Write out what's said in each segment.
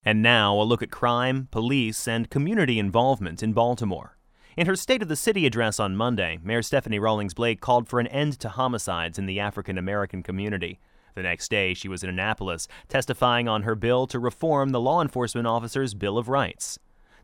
And now, a look at crime, police, and community involvement in Baltimore. In her State of the City address on Monday, Mayor Stephanie Rawlings Blake called for an end to homicides in the African American community. The next day, she was in Annapolis, testifying on her bill to reform the law enforcement officers' Bill of Rights.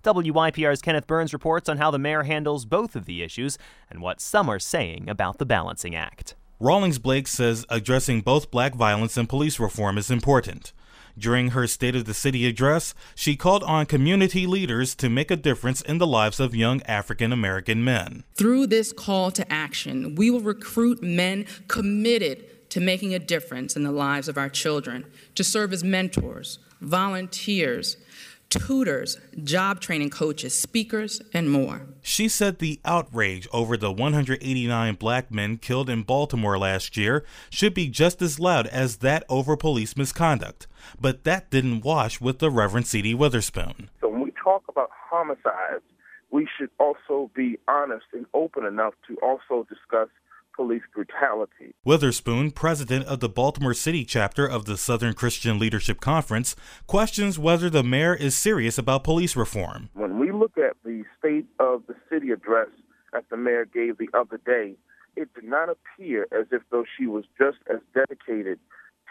WYPR's Kenneth Burns reports on how the mayor handles both of the issues and what some are saying about the balancing act. Rawlings Blake says addressing both black violence and police reform is important. During her State of the City address, she called on community leaders to make a difference in the lives of young African American men. Through this call to action, we will recruit men committed to making a difference in the lives of our children, to serve as mentors, volunteers, tutors, job training coaches, speakers, and more. She said the outrage over the 189 black men killed in Baltimore last year should be just as loud as that over police misconduct. But that didn't wash with the Reverend C.D. Witherspoon. So when we talk about homicides, we should also be honest and open enough to also discuss police brutality. Witherspoon, president of the Baltimore City chapter of the Southern Christian Leadership Conference, questions whether the mayor is serious about police reform. When we look at the State of the City address that the mayor gave the other day, it did not appear as if though she was just as dedicated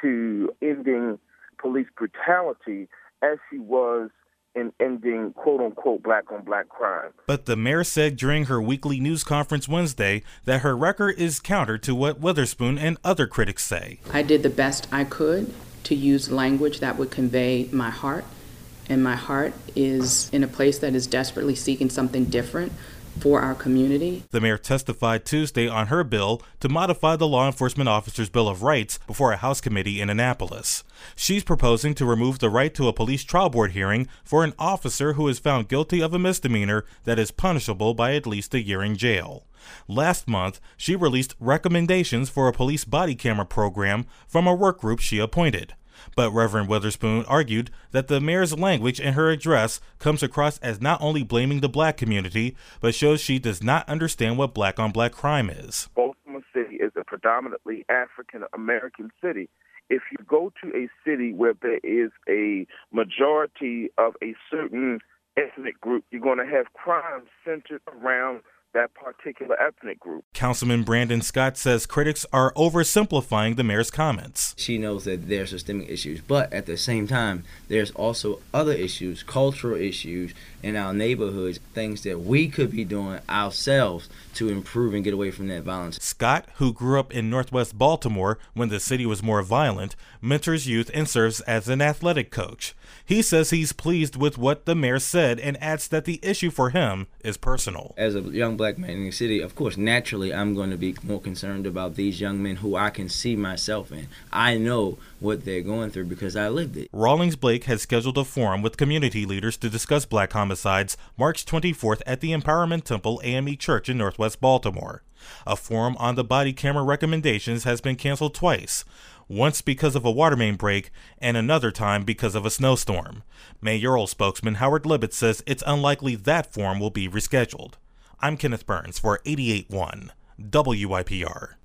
to ending police brutality as she was in ending quote-unquote black-on-black crime. But the mayor said during her weekly news conference Wednesday that her record is counter to what Witherspoon and other critics say. I did the best I could to use language that would convey my heart, and my heart is in a place that is desperately seeking something different for our community. The mayor testified Tuesday on her bill to modify the Law Enforcement Officers' Bill of Rights before a House committee in Annapolis. She's proposing to remove the right to a police trial board hearing for an officer who is found guilty of a misdemeanor that is punishable by at least a year in jail. Last month, she released recommendations for a police body camera program from a work group she appointed. But Reverend Witherspoon argued that the mayor's language in her address comes across as not only blaming the black community, but shows she does not understand what black-on-black crime is. Baltimore City is a predominantly African-American city. If you go to a city where there is a majority of a certain ethnic group, you're going to have crime centered around that particular ethnic group. Councilman Brandon Scott says critics are oversimplifying the mayor's comments. She knows that there's systemic issues, but at the same time, there's also other issues, cultural issues in our neighborhoods, things that we could be doing ourselves to improve and get away from that violence. Scott, who grew up in Northwest Baltimore when the city was more violent, mentors youth and serves as an athletic coach. He says he's pleased with what the mayor said and adds that the issue for him is personal. As a young black man in the city, of course, naturally, I'm going to be more concerned about these young men who I can see myself in. I know what they're going through because I lived it. Rawlings Blake has scheduled a forum with community leaders to discuss black homicides March 24th at the Empowerment Temple AME Church in Northwest Baltimore. A forum on the body camera recommendations has been canceled twice, once because of a water main break and another time because of a snowstorm. Mayoral spokesman Howard Libet says it's unlikely that forum will be rescheduled. I'm Kenneth Burns for 88.1 WYPR.